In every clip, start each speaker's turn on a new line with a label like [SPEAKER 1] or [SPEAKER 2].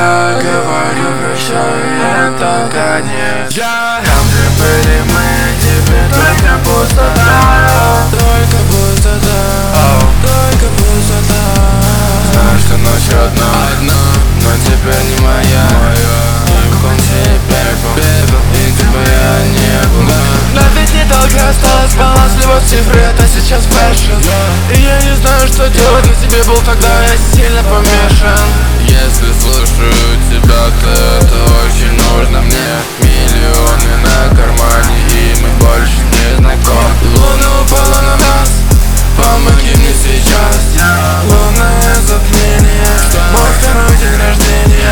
[SPEAKER 1] Я говорю прощай, это конец. Там, где были мы, теперь только пустота. Только пустота, только пустота. Знаю, что ночь одна, но теперь не моя. Он теперь был, и типа я не был. Но ведь недолго осталось, балансливость цифры, это сейчас фэшн. И я не знаю, что делать, на тебе был тогда, я сильно помешан. Если слушаю тебя, то это очень нужно мне. Миллионы на кармане, и мы больше не знакомы. Луна упала на нас, помоги мне сейчас. Лунное затмение, мой второй день рождения.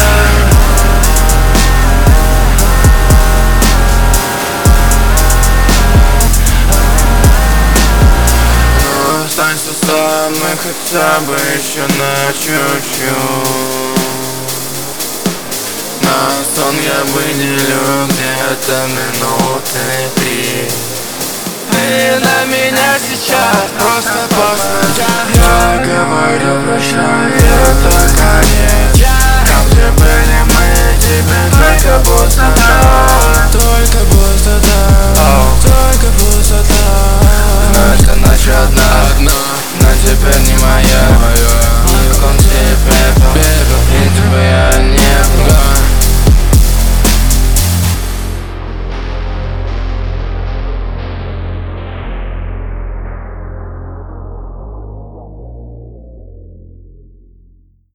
[SPEAKER 1] Ну, останься со мной хотя бы еще на чуть-чуть. На сон я выделю где-то минуты 3. Ты на меня сейчас просто поздно. Я говорю прощай, это